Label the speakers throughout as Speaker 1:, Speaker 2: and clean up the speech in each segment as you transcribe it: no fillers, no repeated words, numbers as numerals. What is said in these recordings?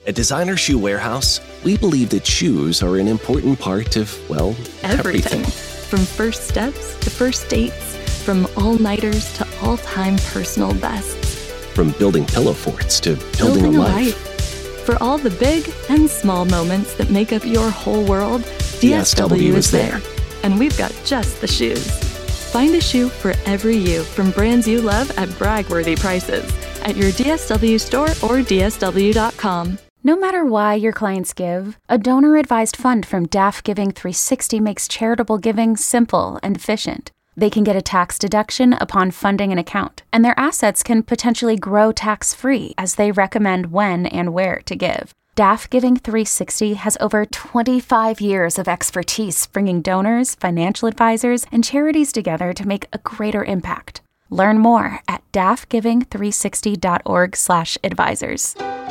Speaker 1: At Designer Shoe Warehouse, we believe that shoes are an important part of, well, everything.
Speaker 2: From first steps to first dates, from all-nighters to all-time personal bests.
Speaker 1: From building pillow forts to building a life.
Speaker 2: For all the big and small moments that make up your whole world, DSW is there. And we've got just the shoes. Find a shoe for every you from brands you love at brag-worthy prices at your DSW store or DSW.com.
Speaker 3: No matter why your clients give, a donor-advised fund from DAF Giving 360 makes charitable giving simple and efficient. They can get a tax deduction upon funding an account, and their assets can potentially grow tax-free as they recommend when and where to give. DAF Giving 360 has over 25 years of expertise bringing donors, financial advisors, and charities together to make a greater impact. Learn more at dafgiving360.org/advisors.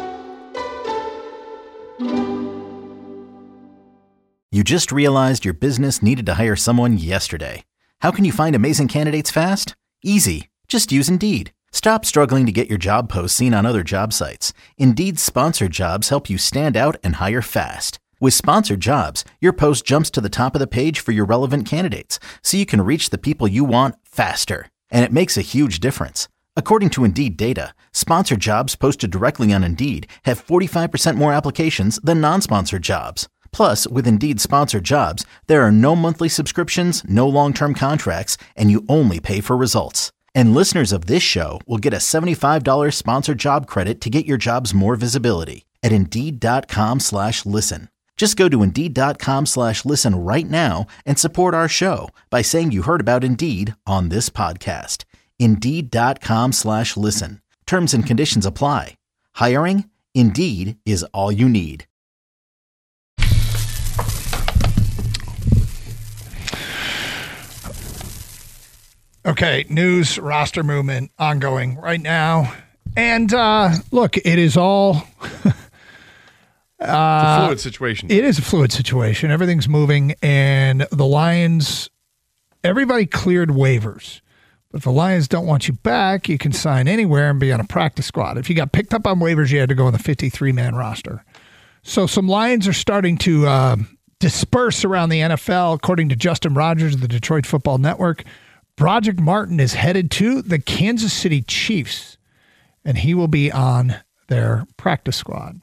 Speaker 4: You just realized your business needed to hire someone yesterday. How can you find amazing candidates fast? Easy. Just use Indeed. Stop struggling to get your job posts seen on other job sites. Indeed's sponsored jobs help you stand out and hire fast. With sponsored jobs, your post jumps to the top of the page for your relevant candidates, so you can reach the people you want faster. And it makes a huge difference. According to Indeed data, sponsored jobs posted directly on Indeed have 45% more applications than non-sponsored jobs. Plus, with Indeed sponsored jobs, there are no monthly subscriptions, no long-term contracts, and you only pay for results. And listeners of this show will get a $75 sponsored job credit to get your jobs more visibility at Indeed.com/listen. Just go to Indeed.com/listen right now and support our show by saying you heard about Indeed on this podcast. Indeed.com/listen. Terms and conditions apply. Hiring? Indeed is all you need.
Speaker 5: Okay, news, roster movement ongoing right now. And look, it is all...
Speaker 6: it's a fluid situation.
Speaker 5: It is a fluid situation. Everything's moving, and the Lions, everybody cleared waivers. But if the Lions don't want you back, you can sign anywhere and be on a practice squad. If you got picked up on waivers, you had to go on the 53-man roster. So some Lions are starting to disperse around the NFL. According to Justin Rogers of the Detroit Football Network, Broderick Martin is headed to the Kansas City Chiefs, and he will be on their practice squad.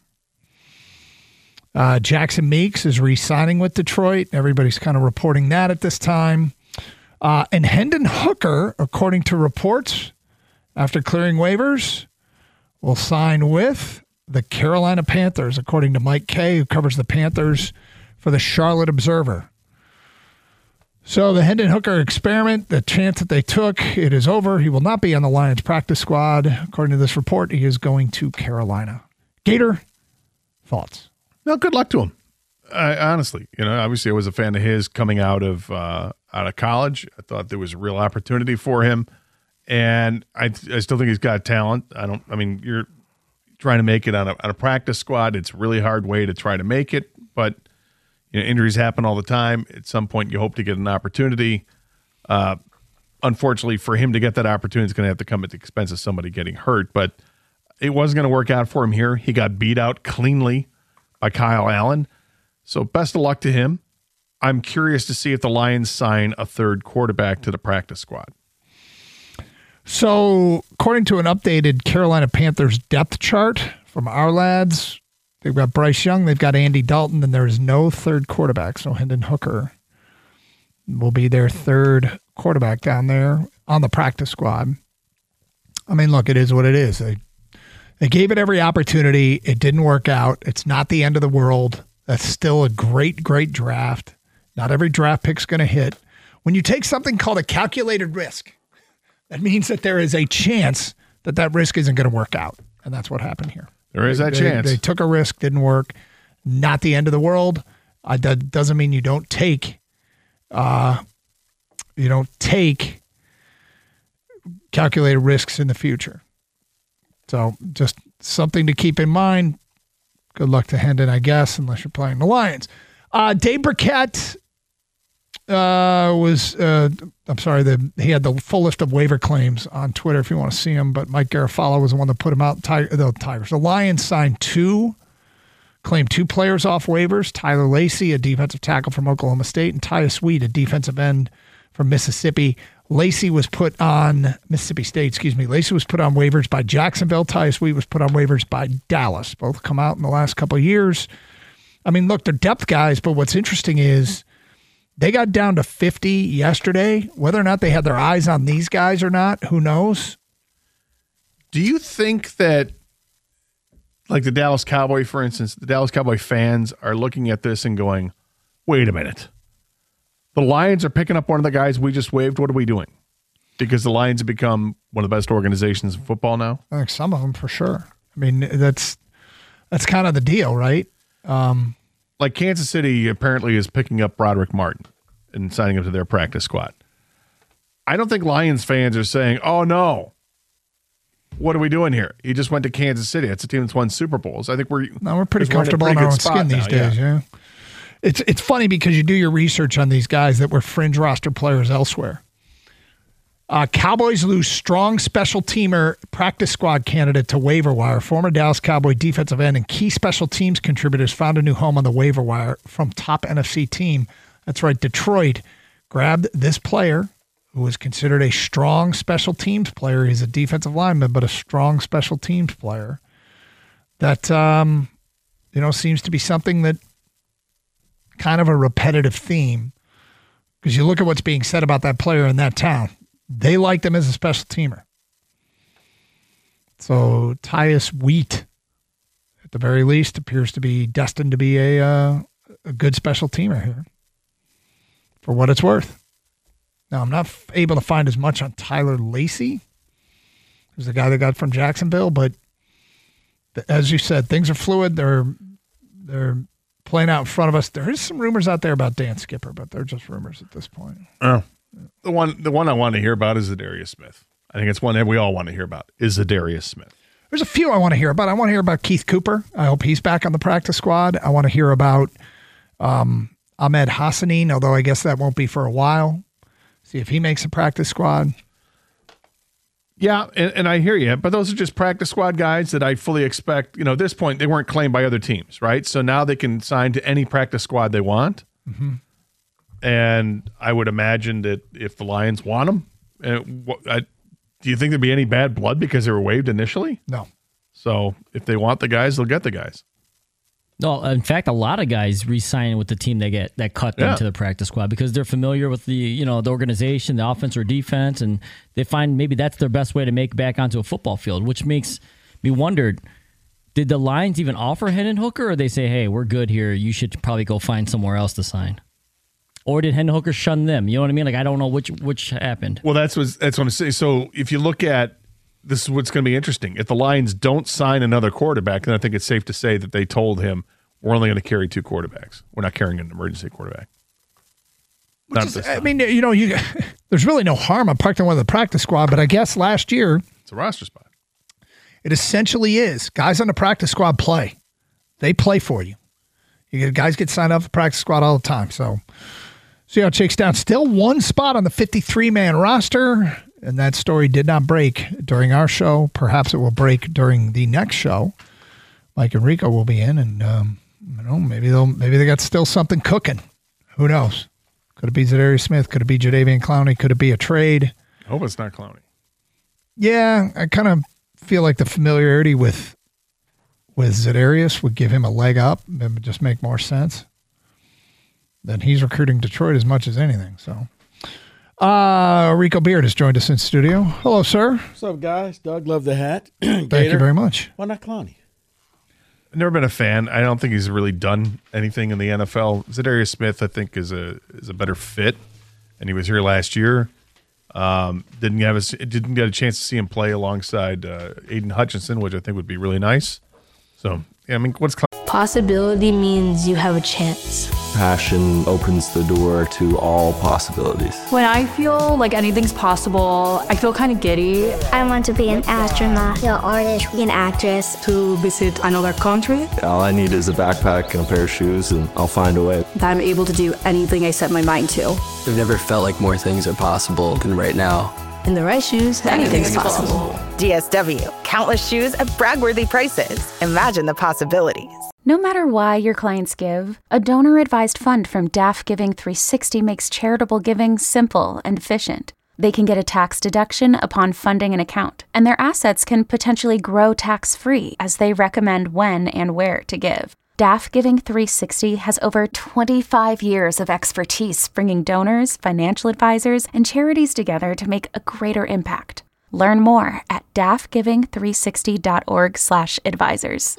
Speaker 5: Jackson Meeks is re-signing with Detroit. Everybody's kind of reporting that at this time. And Hendon Hooker, according to reports, after clearing waivers, will sign with the Carolina Panthers, according to Mike Kay, who covers the Panthers for the Charlotte Observer. So the Hendon Hooker experiment, the chance that they took, it is over. He will not be on the Lions practice squad. According to this report, he is going to Carolina. Gator, thoughts?
Speaker 6: No, good luck to him. Honestly, obviously I was a fan of his coming out of college. I thought there was a real opportunity for him, and I still think he's got talent. You're trying to make it on a practice squad. It's a really hard way to try to make it, but injuries happen all the time. At some point, you hope to get an opportunity. Unfortunately, for him to get that opportunity, it's going to have to come at the expense of somebody getting hurt. But it wasn't going to work out for him here. He got beat out cleanly by Kyle Allen. So best of luck to him. I'm curious to see if the Lions sign a third quarterback to the practice squad.
Speaker 5: So according to an updated Carolina Panthers depth chart from our lads, they've got Bryce Young, they've got Andy Dalton, and there is no third quarterback. So Hendon Hooker will be their third quarterback down there on the practice squad. I mean, look, it is what it is. They gave it every opportunity. It didn't work out. It's not the end of the world. That's still a great, great draft. Not every draft pick's going to hit. When you take something called a calculated risk, that means that there is a chance that that risk isn't going to work out. And that's what happened here.
Speaker 6: There is that chance.
Speaker 5: They took a risk, didn't work. Not the end of the world. That doesn't mean you don't take calculated risks in the future. So just something to keep in mind. Good luck to Hendon, I guess, unless you're playing the Lions. Dave Burkett he had the full list of waiver claims on Twitter if you want to see him, but Mike Garafolo was the one that put him out. The Lions signed 2 claimed 2 players off waivers, Tyler Lacey, a defensive tackle from Oklahoma State, and Tyus Wheat, a defensive end from Mississippi. Lacey was put on Mississippi State, Lacey was put on waivers by Jacksonville. Tyus Wheat was put on waivers by Dallas. Both come out in the last couple of years. I mean, look, they're depth guys, but what's interesting is they got down to 50 yesterday. Whether or not they had their eyes on these guys or not, who knows?
Speaker 6: Do you think that, like the Dallas Cowboy, for instance, the Dallas Cowboy fans are looking at this and going, wait a minute. The Lions are picking up one of the guys we just waived. What are we doing? Because the Lions have become one of the best organizations in football now?
Speaker 5: I think some of them for sure. I mean, that's kind of the deal, right?
Speaker 6: Like Kansas City apparently is picking up Broderick Martin and signing him to their practice squad. I don't think Lions fans are saying, oh, no. What are we doing here? He just went to Kansas City. It's a team that's won Super Bowls. I think we're
Speaker 5: pretty comfortable in our own skin these days. Yeah. It's funny because you do your research on these guys that were fringe roster players elsewhere. Cowboys lose strong special teamer practice squad candidate to waiver wire. Former Dallas Cowboy defensive end and key special teams contributors found a new home on the waiver wire from top NFC team. That's right, Detroit grabbed this player who was considered a strong special teams player. He's a defensive lineman, but a strong special teams player. That, seems to be something that kind of a repetitive theme because you look at what's being said about that player in that town. They liked him as a special teamer. So Tyus Wheat, at the very least, appears to be destined to be a good special teamer here for what it's worth. Now, I'm not able to find as much on Tyler Lacey, who's the guy that got from Jacksonville, but as you said, things are fluid. They're playing out in front of us. There is some rumors out there about Dan Skipper, but they're just rumors at this point.
Speaker 6: Oh. The one I want to hear about is Zadarius Smith. I think it's one that we all want to hear about is Zadarius Smith.
Speaker 5: There's a few I want to hear about. I want to hear about Keith Cooper. I hope he's back on the practice squad. I want to hear about Ahmed Hassanin, although I guess that won't be for a while. See if he makes a practice squad.
Speaker 6: Yeah, and I hear you, but those are just practice squad guys that I fully expect. At this point, they weren't claimed by other teams, right? So now they can sign to any practice squad they want. Mm-hmm. And I would imagine that if the Lions want them, do you think there'd be any bad blood because they were waived initially?
Speaker 5: No.
Speaker 6: So if they want the guys, they'll get the guys.
Speaker 7: No, in fact, a lot of guys re-sign with the team that cut them to the practice squad because they're familiar with the organization, the offense or defense, and they find maybe that's their best way to make back onto a football field, which makes me wonder, did the Lions even offer Hendon Hooker, or they say, hey, we're good here, you should probably go find somewhere else to sign? Or did Hendon Hooker shun them? You know what I mean? Like, I don't know which happened.
Speaker 6: Well, that's what I'm saying. So if you look at this is what's going to be interesting. If the Lions don't sign another quarterback, then I think it's safe to say that they told him, we're only going to carry 2 quarterbacks. We're not carrying an emergency quarterback.
Speaker 5: There's really no harm on parking one of the practice squad, but I guess last year
Speaker 6: it's a roster spot.
Speaker 5: It essentially is. Guys on the practice squad play. They play for you. Guys get signed up for practice squad all the time. So see how it shakes down. Still one spot on the 53-man roster, and that story did not break during our show. Perhaps it will break during the next show. Mike and Rico will be in, and maybe they got still something cooking. Who knows? Could it be Zadarius Smith? Could it be Jadeveon Clowney? Could it be a trade?
Speaker 6: I hope it's not Clowney.
Speaker 5: Yeah, I kind of feel like the familiarity with Zadarius would give him a leg up. It would just make more sense. Then he's recruiting Detroit as much as anything. So, Rico Beard has joined us in studio. Hello, sir.
Speaker 8: What's up, guys? Doug, love the hat.
Speaker 5: Thank you very much.
Speaker 8: Why not Clowney?
Speaker 6: I've never been a fan. I don't think he's really done anything in the NFL. Zadarius Smith, I think, is a better fit, and he was here last year. Didn't get a chance to see him play alongside Aiden Hutchinson, which I think would be really nice. So, yeah, I mean, what's
Speaker 9: possibility means you have a chance.
Speaker 10: Passion opens the door to all possibilities.
Speaker 11: When I feel like anything's possible, I feel kind of giddy.
Speaker 12: I want to be an astronaut, an artist, an actress.
Speaker 11: To visit another country.
Speaker 10: All I need is a backpack and a pair of shoes, and I'll find a way.
Speaker 11: That I'm able to do anything I set my mind to.
Speaker 13: I've never felt like more things are possible than right now.
Speaker 9: In the right shoes, anything's possible.
Speaker 14: DSW. Countless shoes at brag-worthy prices. Imagine the possibilities.
Speaker 3: No matter why your clients give, a donor-advised fund from DAF Giving 360 makes charitable giving simple and efficient. They can get a tax deduction upon funding an account, and their assets can potentially grow tax-free as they recommend when and where to give. DAF Giving 360 has over 25 years of expertise bringing donors, financial advisors, and charities together to make a greater impact. Learn more at dafgiving360.org/advisors.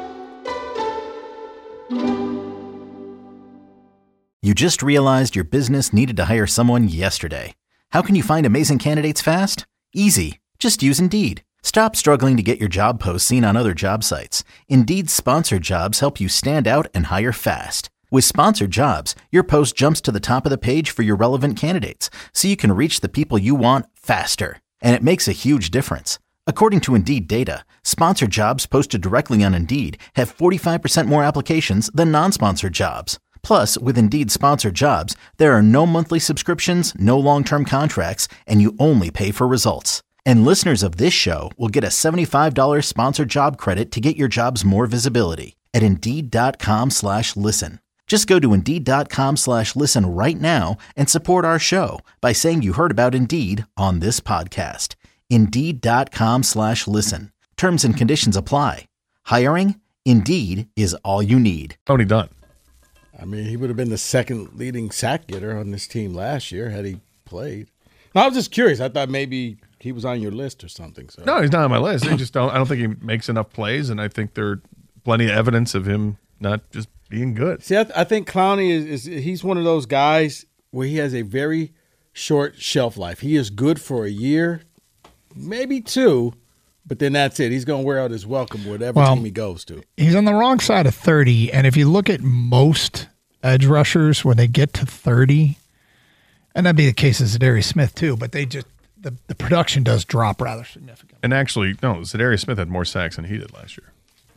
Speaker 4: You just realized your business needed to hire someone yesterday. How can you find amazing candidates fast? Easy. Just use Indeed. Stop struggling to get your job posts seen on other job sites. Indeed's sponsored jobs help you stand out and hire fast. With sponsored jobs, your post jumps to the top of the page for your relevant candidates, so you can reach the people you want faster. And it makes a huge difference. According to Indeed data, sponsored jobs posted directly on Indeed have 45% more applications than non-sponsored jobs. Plus, with Indeed sponsored jobs, there are no monthly subscriptions, no long-term contracts, and you only pay for results. And listeners of this show will get a $75 sponsored job credit to get your jobs more visibility at Indeed.com/listen. Just go to Indeed.com/listen right now and support our show by saying you heard about Indeed on this podcast. Indeed.com/listen. Terms and conditions apply. Hiring? Indeed is all you need.
Speaker 6: Tony Dunn.
Speaker 8: I mean, he would have been the second leading sack getter on this team last year had he played. No, I was just curious. I thought maybe he was on your list or something. So.
Speaker 6: No, he's not on my list. I don't think he makes enough plays, and I think there's plenty of evidence of him not just being good.
Speaker 8: See, I think Clowney he's one of those guys where he has a very short shelf life. He is good for a year, maybe two, but then that's it. He's going to wear out his welcome whatever team he goes to.
Speaker 5: He's on the wrong side of 30, and if you look at most edge rushers, when they get to 30, and that'd be the case of Zadarius Smith too, but they just the production does drop rather significantly.
Speaker 6: And actually, no, Zadarius Smith had more sacks than he did last year.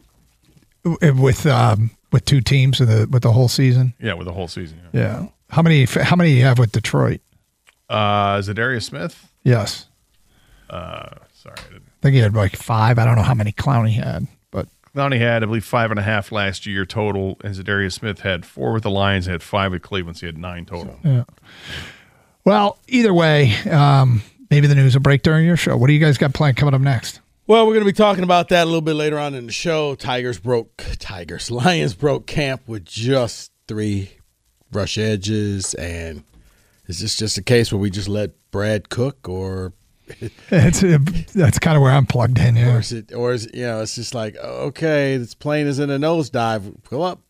Speaker 5: With two teams with the whole season?
Speaker 6: Yeah, with the whole season.
Speaker 5: Yeah. How many do you have with Detroit?
Speaker 6: Zadarius Smith?
Speaker 5: Yes.
Speaker 6: Sorry.
Speaker 5: I think he had like 5. I don't know how many Clowney had. But
Speaker 6: Clowney had, I believe, 5.5 last year total, and Zadarius Smith had 4 with the Lions, had 5 with Cleveland, so he had 9 total.
Speaker 5: Yeah. Well, either way, maybe the news will break during your show. What do you guys got planned coming up next?
Speaker 8: Well, we're going to be talking about that a little bit later on in the show. Lions broke camp with just 3 rush edges, and is this just a case where we just let Brad cook, or
Speaker 5: that's kind of where I'm plugged in, yeah.
Speaker 8: Or is it's just like, okay, this plane is in a nosedive. Pull up.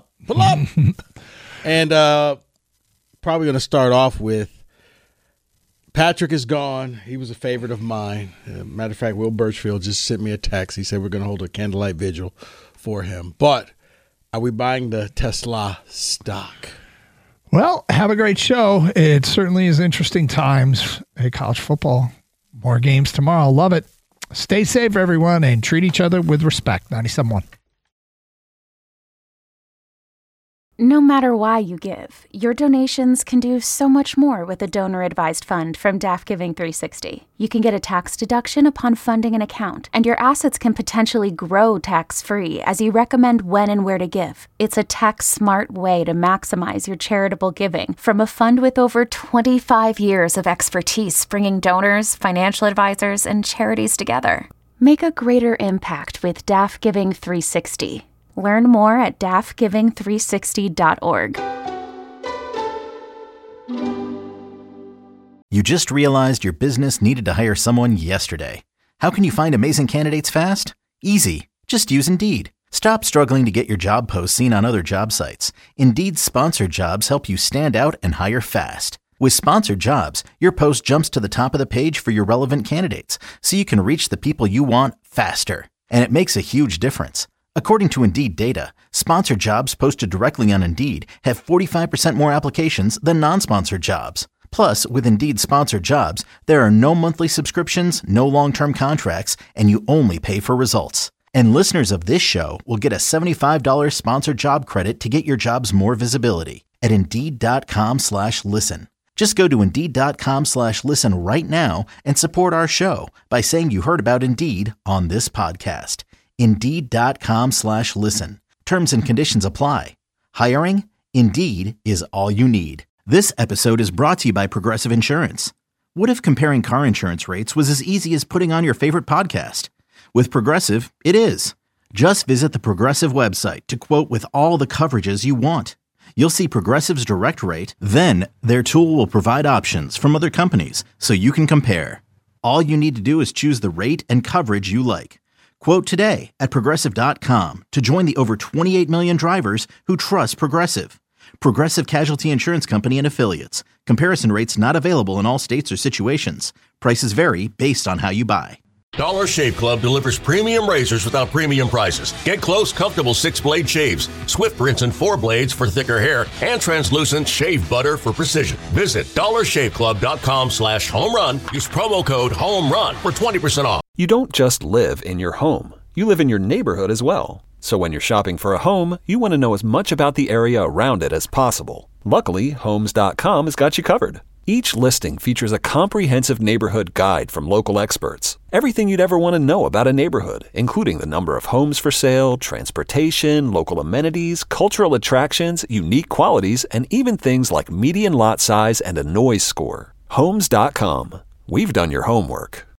Speaker 8: And probably going to start off with Patrick is gone. He was a favorite of mine. Matter of fact, Will Birchfield just sent me a text. He said we're going to hold a candlelight vigil for him. But are we buying the Tesla stock?
Speaker 5: Well, have a great show. It certainly is interesting times. Hey, college football. More games tomorrow. Love it. Stay safe, everyone, and treat each other with respect. 97.1.
Speaker 3: No matter why you give, your donations can do so much more with a donor-advised fund from DAF Giving 360. You can get a tax deduction upon funding an account, and your assets can potentially grow tax-free as you recommend when and where to give. It's a tax-smart way to maximize your charitable giving from a fund with over 25 years of expertise bringing donors, financial advisors, and charities together. Make a greater impact with DAF Giving 360. Learn more at dafgiving360.org.
Speaker 4: You just realized your business needed to hire someone yesterday. How can you find amazing candidates fast? Easy. Just use Indeed. Stop struggling to get your job posts seen on other job sites. Indeed's sponsored jobs help you stand out and hire fast. With sponsored jobs, your post jumps to the top of the page for your relevant candidates, so you can reach the people you want faster. And it makes a huge difference. According to Indeed data, sponsored jobs posted directly on Indeed have 45% more applications than non-sponsored jobs. Plus, with Indeed sponsored jobs, there are no monthly subscriptions, no long-term contracts, and you only pay for results. And listeners of this show will get a $75 sponsored job credit to get your jobs more visibility at Indeed.com/listen. Just go to Indeed.com/listen right now and support our show by saying you heard about Indeed on this podcast. Indeed.com/listen. Terms and conditions apply. Hiring? Indeed is all you need. This episode is brought to you by Progressive Insurance. What if comparing car insurance rates was as easy as putting on your favorite podcast? With Progressive, it is. Just visit the Progressive website to quote with all the coverages you want. You'll see Progressive's direct rate, then their tool will provide options from other companies so you can compare. All you need to do is choose the rate and coverage you like. Quote today at Progressive.com to join the over 28 million drivers who trust Progressive. Progressive Casualty Insurance Company and Affiliates. Comparison rates not available in all states or situations. Prices vary based on how you buy.
Speaker 14: Dollar Shave Club delivers premium razors without premium prices. Get close, comfortable 6-blade shaves, Swift rinse and 4 blades for thicker hair, and translucent shave butter for precision. Visit dollarshaveclub.com/homerun. Use promo code HOMERUN for 20% off.
Speaker 15: You don't just live in your home. You live in your neighborhood as well. So when you're shopping for a home, you want to know as much about the area around it as possible. Luckily, Homes.com has got you covered. Each listing features a comprehensive neighborhood guide from local experts. Everything you'd ever want to know about a neighborhood, including the number of homes for sale, transportation, local amenities, cultural attractions, unique qualities, and even things like median lot size and a noise score. Homes.com. We've done your homework.